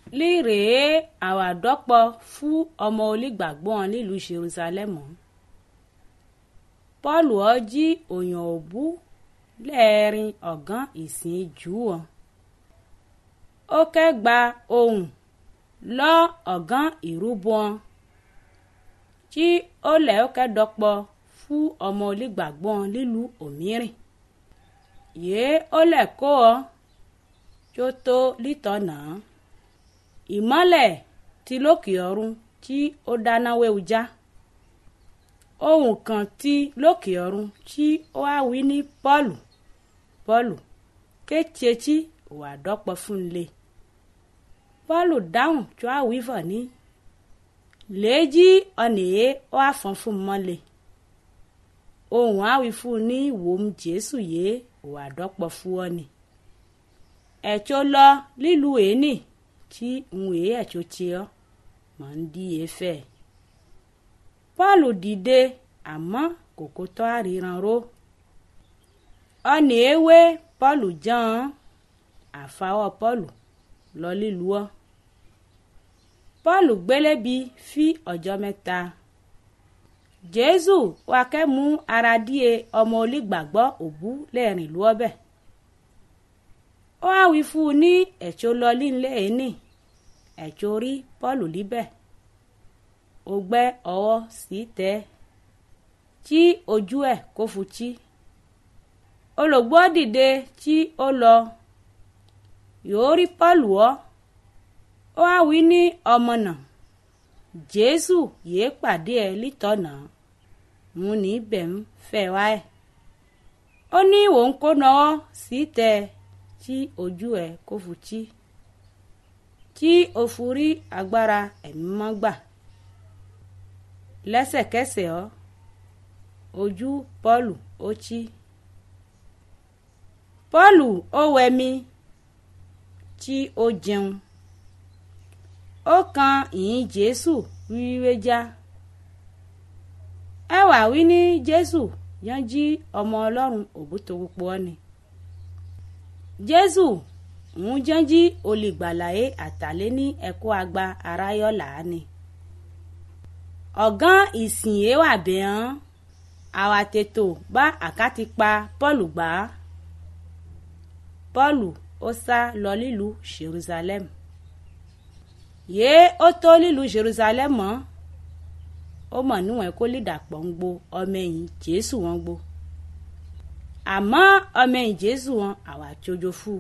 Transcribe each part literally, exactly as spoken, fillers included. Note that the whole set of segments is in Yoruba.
lírèé àwàdọ́pọ̀ fún ọmọ olígbàgbọ́ nílùú Jerúsálẹ́mù. Pọ́ọ̀lù ọ jí òyàn òbú lẹ́ẹ̀rin ọ̀gán ìsìn jù wọn. Ó kẹ́gba ohùn lọ ọ̀gán ìrúbọ wọn tí ó lẹ̀ ó kẹ́dọ́pọ̀ fún ọmọ olígbàgbọ́ nílùú òmírìn. Yèé ó lẹ̀ kó ọ tí ó tó lítọ̀nà. Ìmọ́lẹ̀ ti lókè ọ̀run tí ó dáná wéwu já. Ohun kan ti lókè ọ̀run tí ó wá wí ní Pọ́ọ̀lù Pọ́ọ̀lù kétietí wà dọ́pọ̀ fún un lé. Pọ́ọ̀lù dáhùn tí ó wá wí fọ̀ ní lèéjí ọ̀nìyé ó wá fọ́n fún un mọ́lẹ̀. Ohun á wí fún un ní wòm Jésù yé wà dọ́pọ̀ fún ọ ni. Ẹ̀tọ́ lọ lílu èénì tí ń wèé ẹ̀tọ́ ti ọ́ mọ̀ ń dí e fẹ́. Pọ́ọ̀lù dìde àmọ́ kòkó tọ́ àríran ró. Ọ̀nì ewé Pọ́ọ̀lù jàn àfàwọ̀ Pọ́ọ̀lù lọ lílu ọ́. Pọ́ọ̀lù gbélébi fí ọjọ́ mẹ́ta. Jésù wá kẹ́ mú ara díẹ̀ ọmọ olígbàgbọ́ òbú lẹ́ẹ̀rìn ìlú ọbẹ̀. Ó wá wí fún un ní ẹ̀tọ́ lọ lílé ẹni ẹ̀tọ́ rí Pọ́ọ̀lù líbẹ̀. Ó gbẹ́ ọwọ́ sí tẹ́ tí ojú ẹ̀ kó futí. Olùgbọ́ dìde tí ó lọ yóò rí Pọ́ọ̀lù ọ́. Ó wá wí ní ọmọ náà Jésù yéé pàdé ẹ lítọ̀nà mú ní ibẹ̀ ń fẹ́ wá ẹ̀. Ó ní òun kó nawọ́ sí tẹ́ tí ojú ẹ̀ kó futí tí ó furí agbára ẹ̀mí mọ́ gbà. Lẹ́sẹ̀kẹsẹ̀ ọ́ ojú Pọ́ọ̀lù ó chí. Pọ́ọ̀lù ó wẹmi tí ó jẹun. Ó kan ìyìn Jésù wíwé já. Ẹ wá wí ní Jésù yanjí ọmọ Ọlọ́run òbútowópọ̀ ni. Jésù ń jẹ́njí olùgbàlàyé àtàlẹ́ ní ẹ̀kọ́ àgbà aráyọ́là ni. Ọ̀gán ìsìn yé wà bẹ́ẹ̀ àwa tètò bá àkátì pa Pọ́ọ̀lù gbà. Pọ́ọ̀lù ó sá lọ lílùú Jerúsálẹ́mù. Yéé ó tó lílùú Jerúsálẹ́mù mọ́. Ó mọ̀ níwọ̀n kó lè dàpọ̀ ń gbo ọmọ ẹ̀yìn Jésù wọn gbo. Àmọ́ ọmọ ẹ̀yìn Jésù wọn àwa tsojo fún.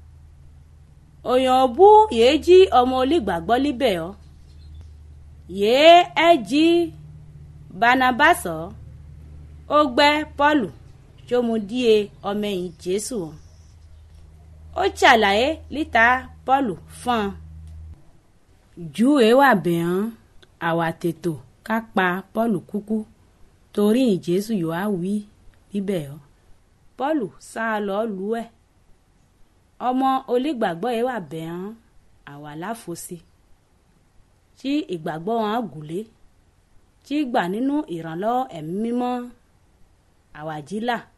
Òyàn bú yéé jí ọmọ olígbàgbọ́ líbẹ̀ ọ́. Yéé ẹ jí Bánábásọ̀ ó gbẹ́ Pọ́ọ̀lù tí ó mú díẹ̀ ọmọ ẹ̀yìn Jésù wọn. Ó ṣàlàyé líta Pọ́ọ̀lù fún un. Júwe wà bẹ́ẹ̀ àwa tètò ká pa Pọ́ọ̀lù kúkú torí ìyìn Jésù yóò á wí bíbẹ̀ ọ́. Pọ́ọ̀lù sá lọ lù ẹ̀. Ọmọ olígbàgbọ́ yẹn wà bẹ́ẹ̀ àwa láfosí tí ìgbàgbọ́ wọn á gùlé tí gbà nínú ìrànlọ́wọ́ ẹ̀mí mímọ́ àwàjílà